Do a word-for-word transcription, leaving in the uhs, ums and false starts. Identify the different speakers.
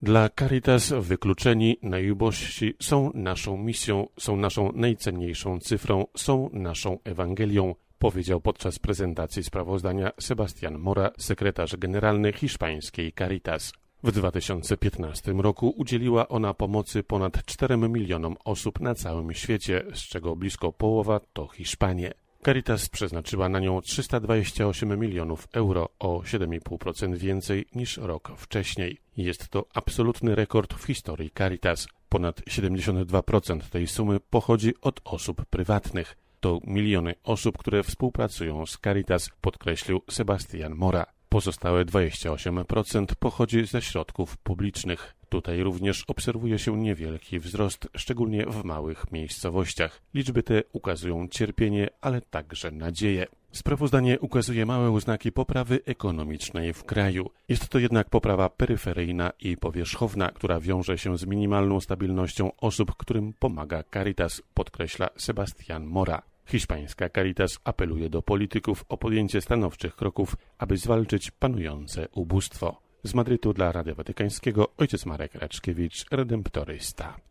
Speaker 1: Dla Caritas wykluczeni, najubożsi są naszą misją, są naszą najcenniejszą cyfrą, są naszą Ewangelią, powiedział podczas prezentacji sprawozdania Sebastián Mora, sekretarz generalny hiszpańskiej Caritas. W dwa tysiące piętnastym roku udzieliła ona pomocy ponad czterem milionom osób na całym świecie, z czego blisko połowa to Hiszpanie. Caritas przeznaczyła na nią trzysta dwadzieścia osiem milionów euro, o siedem i pół procent więcej niż rok wcześniej. Jest to absolutny rekord w historii Caritas. Ponad siedemdziesiąt dwa procent tej sumy pochodzi od osób prywatnych. To miliony osób, które współpracują z Caritas, podkreślił Sebastián Mora. Pozostałe dwadzieścia osiem procent pochodzi ze środków publicznych. Tutaj również obserwuje się niewielki wzrost, szczególnie w małych miejscowościach. Liczby te ukazują cierpienie, ale także nadzieję. Sprawozdanie ukazuje małe oznaki poprawy ekonomicznej w kraju. Jest to jednak poprawa peryferyjna i powierzchowna, która wiąże się z minimalną stabilnością osób, którym pomaga Caritas, podkreśla Sebastián Mora. Hiszpańska Caritas apeluje do polityków o podjęcie stanowczych kroków, aby zwalczyć panujące ubóstwo. Z Madrytu dla Radia Watykańskiego ojciec Marek Raczkiewicz, redemptorysta.